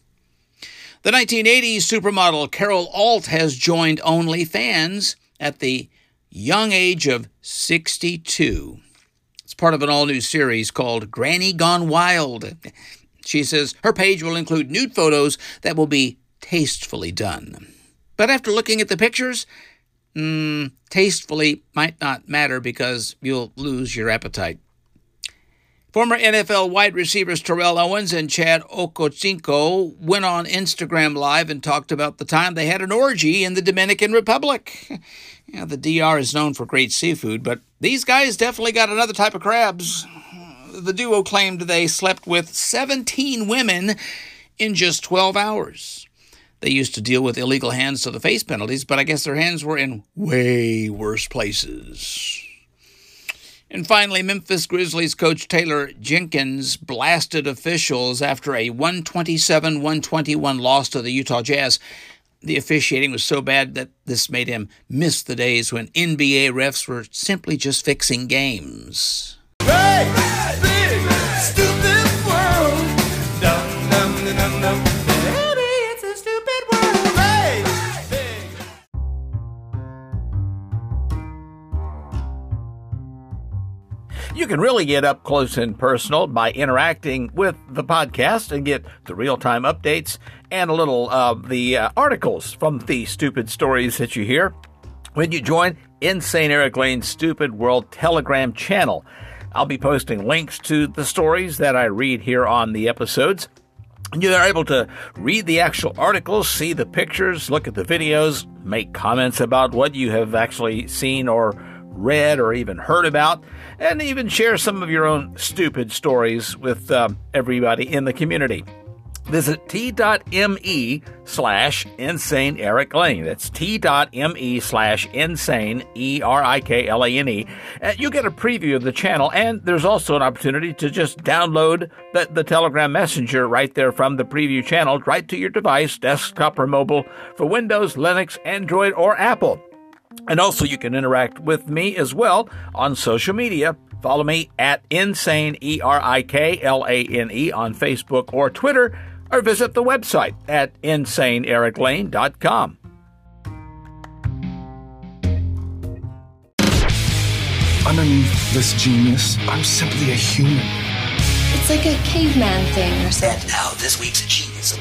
The nineteen eighties supermodel Carol Alt has joined OnlyFans at the young age of sixty-two. It's part of an all-new series called Granny Gone Wild. She says her page will include nude photos that will be tastefully done. But after looking at the pictures, Mm, tastefully might not matter because you'll lose your appetite. Former N F L wide receivers Terrell Owens and Chad Okocinco went on Instagram Live and talked about the time they had an orgy in the Dominican Republic. Yeah, the D R is known for great seafood, but these guys definitely got another type of crabs. The duo claimed they slept with seventeen women in just twelve hours. They used to deal with illegal hands to the face penalties, but I guess their hands were in way worse places. And finally, Memphis Grizzlies coach Taylor Jenkins blasted officials after a one twenty-seven one twenty-one loss to the Utah Jazz. The officiating was so bad that this made him miss the days when N B A refs were simply just fixing games. Hey, big, stupid world. Dum, dum, dum, dum. You can really get up close and personal by interacting with the podcast and get the real-time updates and a little of the uh, articles from the stupid stories that you hear when you join Insane Eric Lane's Stupid World Telegram channel. I'll be posting links to the stories that I read here on the episodes. You're able to read the actual articles, see the pictures, look at the videos, make comments about what you have actually seen or read or even heard about, and even share some of your own stupid stories with um, everybody in the community. Visit t.me slash insane Eric Lane. That's t.me slash insane, E R I K L A N E. And you get a preview of the channel, and there's also an opportunity to just download the, the Telegram Messenger right there from the preview channel right to your device, desktop or mobile, for Windows, Linux, Android, or Apple. And also you can interact with me as well on social media. Follow me at Insane, E R I K L A N E, on Facebook or Twitter, or visit the website at insane eric lane dot com. Underneath this genius, I'm simply a human. It's like a caveman thing or something. And now this week's Genius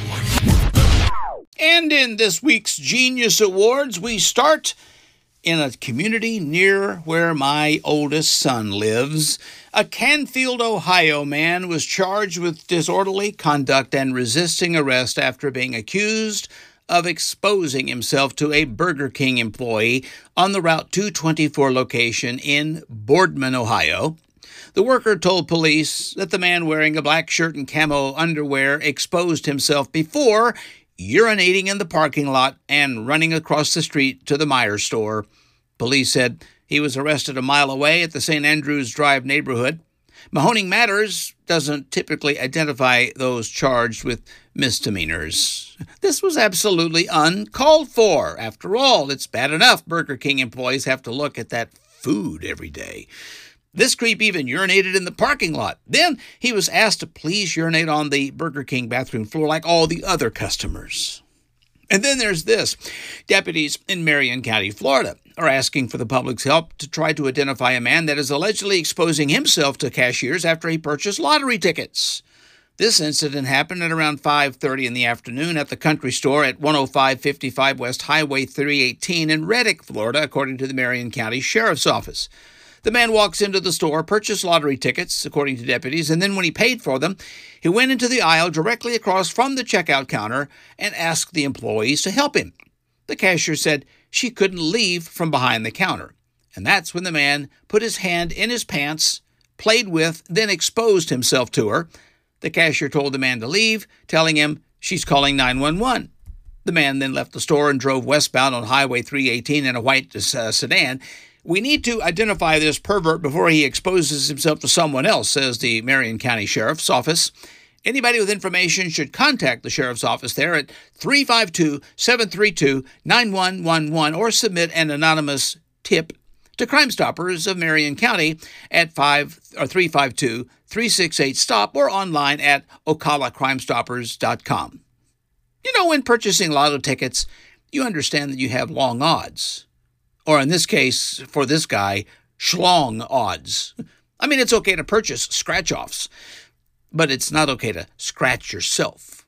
Award. And in this week's Genius Awards, we start in a community near where my oldest son lives. A Canfield, Ohio man was charged with disorderly conduct and resisting arrest after being accused of exposing himself to a Burger King employee on the Route two twenty-four location in Boardman, Ohio. The worker told police that the man wearing a black shirt and camo underwear exposed himself before urinating in the parking lot and running across the street to the Meijer store. Police said he was arrested a mile away at the Saint Andrews Drive neighborhood. Mahoning Matters doesn't typically identify those charged with misdemeanors. This was absolutely uncalled for. After all, it's bad enough Burger King employees have to look at that food every day. This creep even urinated in the parking lot. Then he was asked to please urinate on the Burger King bathroom floor like all the other customers. And then there's this. Deputies in Marion County, Florida, are asking for the public's help to try to identify a man that is allegedly exposing himself to cashiers after he purchased lottery tickets. This incident happened at around five thirty in the afternoon at the Country Store at one oh five fifty-five West Highway three eighteen in Reddick, Florida, according to the Marion County Sheriff's Office. The man walks into the store, purchased lottery tickets, according to deputies, and then when he paid for them, he went into the aisle directly across from the checkout counter and asked the employees to help him. The cashier said she couldn't leave from behind the counter, and that's when the man put his hand in his pants, played with, then exposed himself to her. The cashier told the man to leave, telling him she's calling nine one one. The man then left the store and drove westbound on Highway three eighteen in a white uh, sedan. We need to identify this pervert before he exposes himself to someone else, says the Marion County Sheriff's Office. Anybody with information should contact the Sheriff's Office there at three five two, seven three two, nine one one one or submit an anonymous tip to Crime Stoppers of Marion County at five or three five two, three six eight, STOP or online at ocala crime stoppers dot com. You know, when purchasing lotto tickets, you understand that you have long odds. Or in this case, for this guy, schlong odds. I mean, it's okay to purchase scratch-offs, but it's not okay to scratch yourself.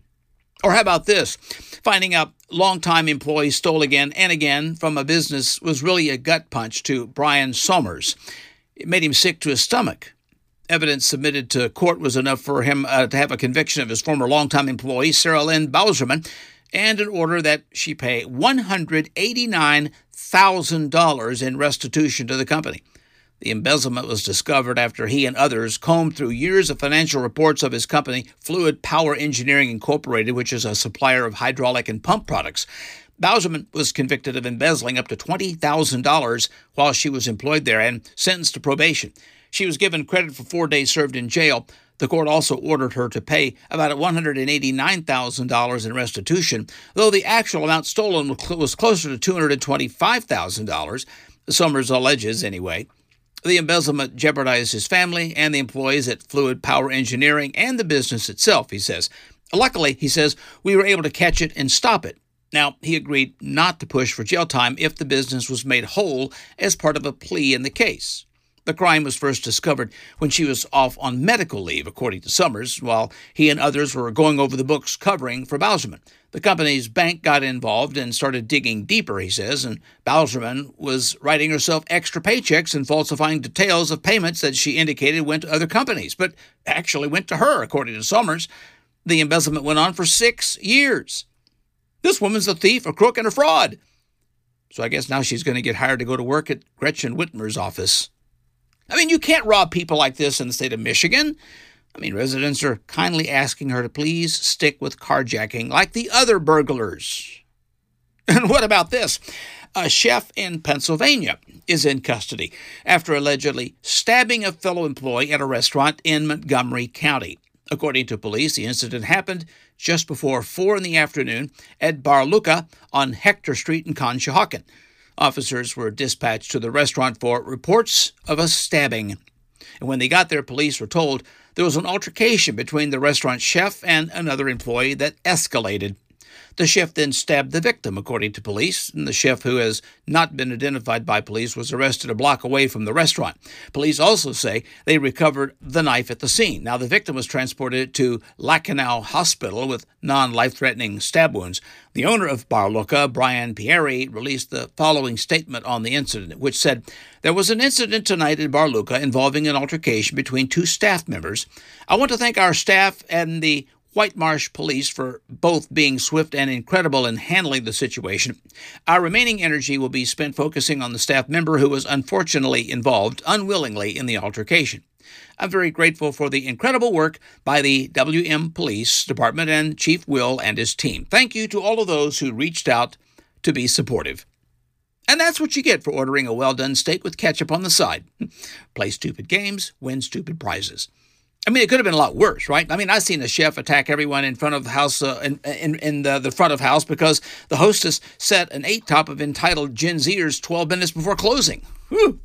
Or how about this? Finding out longtime employees stole again and again from a business was really a gut punch to Brian Somers. It made him sick to his stomach. Evidence submitted to court was enough for him uh, to have a conviction of his former longtime employee, Sarah Lynn Bauserman, and an order that she pay one hundred eighty-nine thousand dollars in restitution to the company. The embezzlement was discovered after he and others combed through years of financial reports of his company, Fluid Power Engineering Incorporated, which is a supplier of hydraulic and pump products. Bauserman was convicted of embezzling up to twenty thousand dollars while she was employed there and sentenced to probation. She was given credit for four days served in jail. The court also ordered her to pay about one hundred eighty-nine thousand dollars in restitution, though the actual amount stolen was closer to two hundred twenty-five thousand dollars, Summers alleges anyway. The embezzlement jeopardized his family and the employees at Fluid Power Engineering and the business itself, he says. Luckily, he says, we were able to catch it and stop it. Now, he agreed not to push for jail time if the business was made whole as part of a plea in the case. The crime was first discovered when she was off on medical leave, according to Summers, while he and others were going over the books covering for Bauserman. The company's bank got involved and started digging deeper, he says, and Bauserman was writing herself extra paychecks and falsifying details of payments that she indicated went to other companies, but actually went to her, according to Summers. The embezzlement went on for six years. This woman's a thief, a crook, and a fraud. So I guess now she's going to get hired to go to work at Gretchen Whitmer's office. I mean, you can't rob people like this in the state of Michigan. I mean, residents are kindly asking her to please stick with carjacking like the other burglars. And what about this? A chef in Pennsylvania is in custody after allegedly stabbing a fellow employee at a restaurant in Montgomery County. According to police, the incident happened just before four in the afternoon at Bar Luca on Hector Street in Conshohocken. Officers were dispatched to the restaurant for reports of a stabbing. And when they got there, police were told there was an altercation between the restaurant chef and another employee that escalated. The chef then stabbed the victim, according to police, and the chef, who has not been identified by police, was arrested a block away from the restaurant. Police also say they recovered the knife at the scene. Now, the victim was transported to Lacanau Hospital with non-life-threatening stab wounds. The owner of Bar Luca, Brian Pieri, released the following statement on the incident, which said, "There was an incident tonight at Bar Luca involving an altercation between two staff members. I want to thank our staff and the White Marsh Police for both being swift and incredible in handling the situation. Our remaining energy will be spent focusing on the staff member who was unfortunately involved unwillingly in the altercation. I'm very grateful for the incredible work by the W M Police Department and Chief Will and his team. Thank you to all of those who reached out to be supportive." And that's what you get for ordering a well-done steak with ketchup on the side. Play stupid games, win stupid prizes. I mean, it could have been a lot worse, right? I mean, I've seen a chef attack everyone in front of the house, uh, in, in, in the, the front of house because the hostess set an eight-top of entitled Gen Zers twelve minutes before closing. Whew.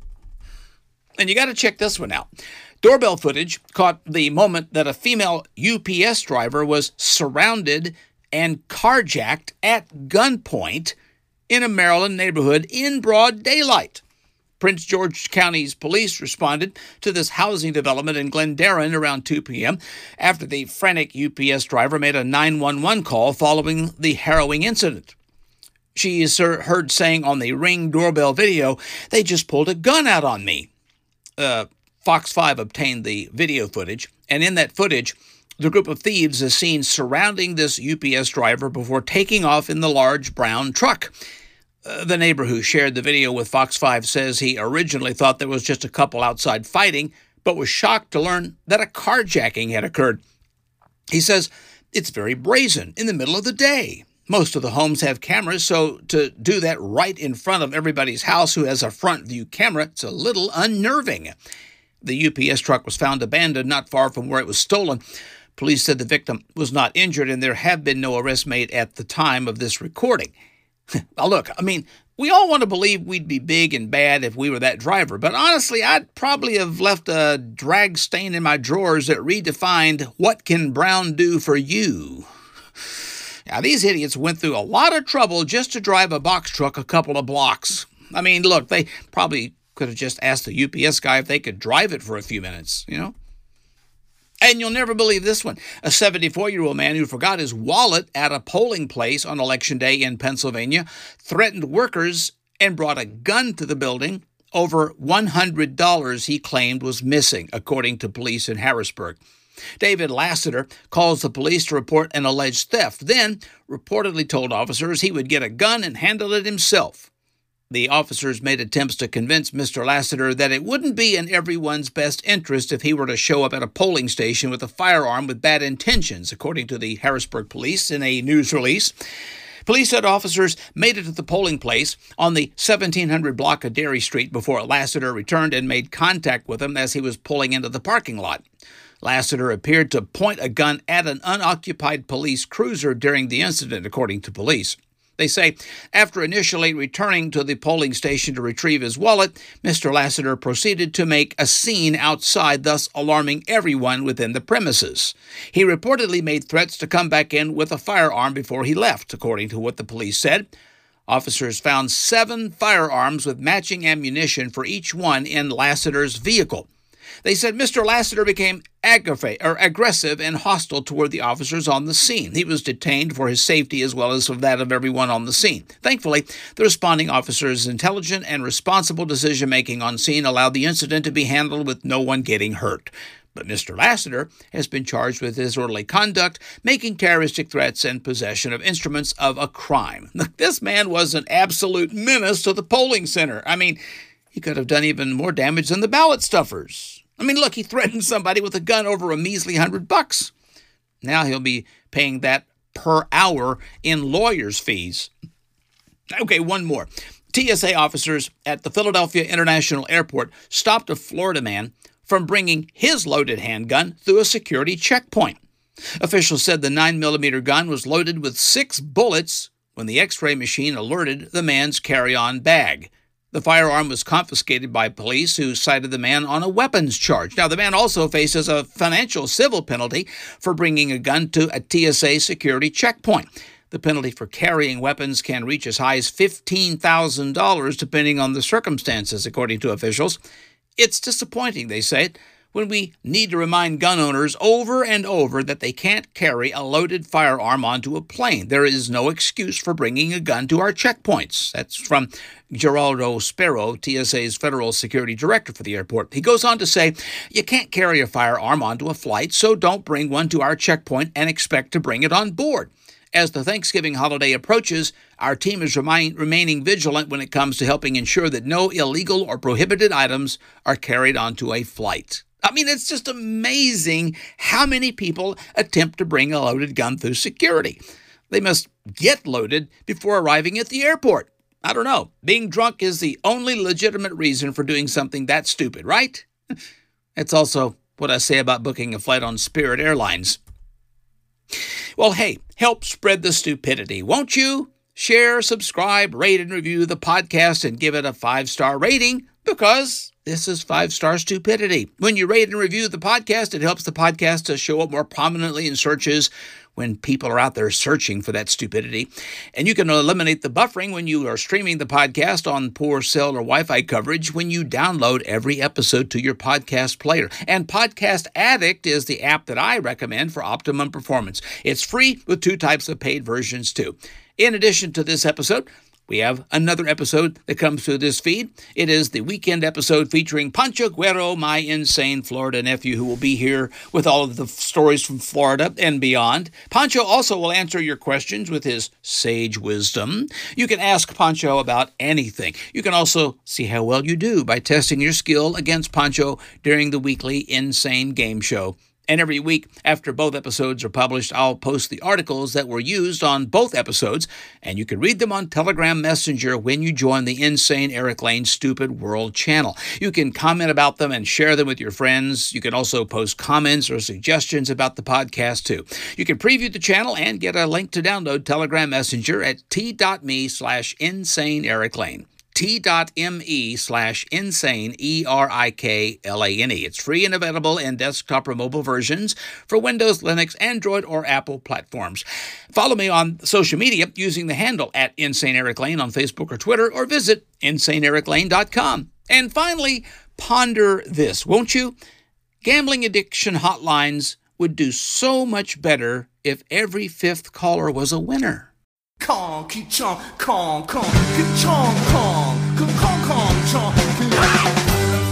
And you got to check this one out. Doorbell footage caught the moment that a female U P S driver was surrounded and carjacked at gunpoint in a Maryland neighborhood in broad daylight. Prince George County's police responded to this housing development in Glendarren around two p.m. after the frantic U P S driver made a nine one one call following the harrowing incident. She is heard saying on the Ring doorbell video, "They just pulled a gun out on me." Uh, Fox five obtained the video footage, and in that footage, the group of thieves is seen surrounding this U P S driver before taking off in the large brown truck. Uh, the neighbor who shared the video with Fox five says he originally thought there was just a couple outside fighting, but was shocked to learn that a carjacking had occurred. He says it's very brazen in the middle of the day. Most of the homes have cameras, so to do that right in front of everybody's house who has a front view camera, it's a little unnerving. The U P S truck was found abandoned not far from where it was stolen. Police said the victim was not injured, and there have been no arrests made at the time of this recording. Now, look, I mean, we all want to believe we'd be big and bad if we were that driver, but honestly, I'd probably have left a drag stain in my drawers that redefined what can Brown do for you. Now, these idiots went through a lot of trouble just to drive a box truck a couple of blocks. I mean, look, they probably could have just asked the U P S guy if they could drive it for a few minutes, you know? And you'll never believe this one. A seventy-four-year-old man who forgot his wallet at a polling place on Election Day in Pennsylvania threatened workers and brought a gun to the building. Over one hundred dollars he claimed was missing, according to police in Harrisburg. David Lassiter calls the police to report an alleged theft, then reportedly told officers he would get a gun and handle it himself. The officers made attempts to convince Mister Lassiter that it wouldn't be in everyone's best interest if he were to show up at a polling station with a firearm with bad intentions, according to the Harrisburg police in a news release. Police said officers made it to the polling place on the seventeen hundred block of Derry Street before Lassiter returned and made contact with him as he was pulling into the parking lot. Lassiter appeared to point a gun at an unoccupied police cruiser during the incident, according to police. They say after initially returning to the polling station to retrieve his wallet, Mister Lassiter proceeded to make a scene outside, thus alarming everyone within the premises. He reportedly made threats to come back in with a firearm before he left, according to what the police said. Officers found seven firearms with matching ammunition for each one in Lassiter's vehicle. They said Mister Lassiter became aggravated or aggressive and hostile toward the officers on the scene. He was detained for his safety as well as for that of everyone on the scene. Thankfully, the responding officers' intelligent and responsible decision-making on scene allowed the incident to be handled with no one getting hurt. But Mister Lassiter has been charged with disorderly conduct, making terroristic threats, and possession of instruments of a crime. Look, this man was an absolute menace to the polling center. I mean, he could have done even more damage than the ballot stuffers. I mean, look, he threatened somebody with a gun over a measly hundred bucks. Now he'll be paying that per hour in lawyers' fees. Okay, one more. T S A officers at the Philadelphia International Airport stopped a Florida man from bringing his loaded handgun through a security checkpoint. Officials said the nine millimeter gun was loaded with six bullets when the X-ray machine alerted the man's carry-on bag. The firearm was confiscated by police, who cited the man on a weapons charge. Now, the man also faces a financial civil penalty for bringing a gun to a T S A security checkpoint. The penalty for carrying weapons can reach as high as fifteen thousand dollars, depending on the circumstances, according to officials. It's disappointing, they say, when we need to remind gun owners over and over that they can't carry a loaded firearm onto a plane. There is no excuse for bringing a gun to our checkpoints. That's from Geraldo Sparrow, T S A's federal security director for the airport. He goes on to say, you can't carry a firearm onto a flight, so don't bring one to our checkpoint and expect to bring it on board. As the Thanksgiving holiday approaches, our team is remain, remaining vigilant when it comes to helping ensure that no illegal or prohibited items are carried onto a flight. I mean, it's just amazing how many people attempt to bring a loaded gun through security. They must get loaded before arriving at the airport. I don't know. Being drunk is the only legitimate reason for doing something that stupid, right? That's also what I say about booking a flight on Spirit Airlines. Well, hey, help spread the stupidity, won't you? Share, subscribe, rate, and review the podcast and give it a five-star rating, because this is five-star stupidity. When you rate and review the podcast, it helps the podcast to show up more prominently in searches when people are out there searching for that stupidity. And you can eliminate the buffering when you are streaming the podcast on poor cell or Wi-Fi coverage when you download every episode to your podcast player. And Podcast Addict is the app that I recommend for optimum performance. It's free with two types of paid versions too. In addition to this episode, we have another episode that comes through this feed. It is the weekend episode featuring Pancho Guerrero, my insane Florida nephew, who will be here with all of the stories from Florida and beyond. Pancho also will answer your questions with his sage wisdom. You can ask Pancho about anything. You can also see how well you do by testing your skill against Pancho during the weekly Insane Game Show. And every week after both episodes are published, I'll post the articles that were used on both episodes, and you can read them on Telegram Messenger when you join the Insane Eric Lane Stupid World channel. You can comment about them and share them with your friends. You can also post comments or suggestions about the podcast, too. You can preview the channel and get a link to download Telegram Messenger at t.me slash insane Eric Lane. t.me slash insane, E R I K L A N E. It's free and available in desktop or mobile versions for Windows, Linux, Android, or Apple platforms. Follow me on social media using the handle at Insane Eric Lane on Facebook or Twitter, or visit insane eric lane dot com. And finally, ponder this, won't you? Gambling addiction hotlines would do so much better if every fifth caller was a winner. Kong, ki chong, kong, kong, ki chong, kong, kong, kong, kong, chong.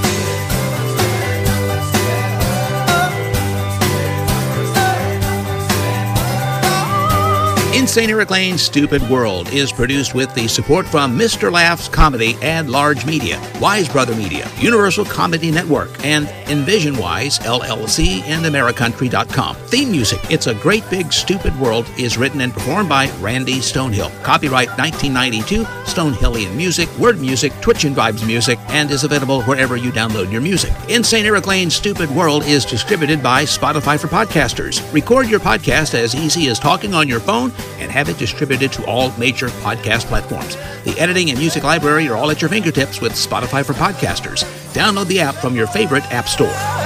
Insane Eric Lane's Stupid World is produced with the support from Mister Laughs Comedy and Large Media, Wise Brother Media, Universal Comedy Network, and Envision Wise, L L C, and Americountry dot com. Theme music, It's a Great Big Stupid World, is written and performed by Randy Stonehill. Copyright nineteen ninety-two, Stonehillian Music, Word Music, Twitch and Vibes Music, and is available wherever you download your music. Insane Eric Lane's Stupid World is distributed by Spotify for Podcasters. Record your podcast as easy as talking on your phone and have it distributed to all major podcast platforms. The editing and music library are all at your fingertips with Spotify for Podcasters. Download the app from your favorite app store.